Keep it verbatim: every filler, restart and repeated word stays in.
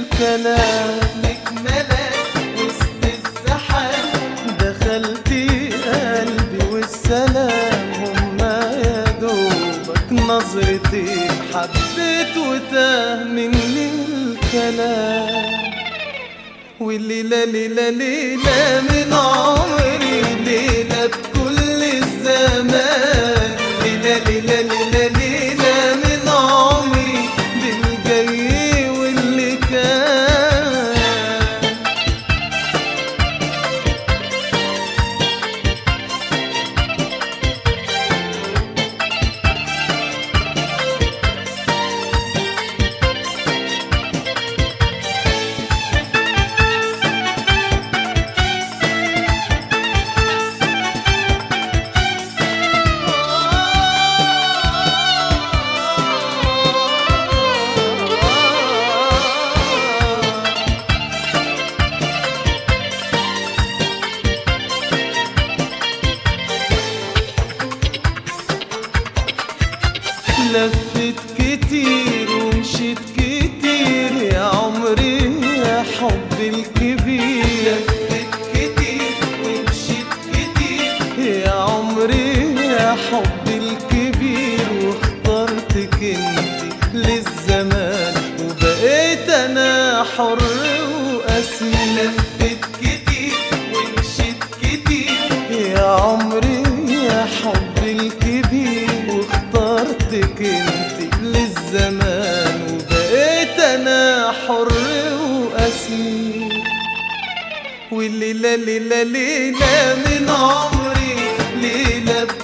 الكلام لك ملاك وسط الزحام، دخلتي قلبي والسلام هما يا دوبك نظرتي حبيت وتاه مني الكلام. والليلة ليلة ليلة من عمري، ليلة بكل الزمان، ليلة ليلة ليلة ليلة من عمري بالجاي واللي كان. لفت كتير ومشيت كتير يا عمري يا حب الكبير، لفت كتير ومشيت كتير يا عمري يا حب الكبير، واخترتك انت للزمان وبقيت انا حر واسير. لفت كتير ومشيت كتير يا عمري يا حب الكبير، واخترتك انت للزمان وبقيت انا حر واسير. والليلة ليلة ليلة من عمري، ليلة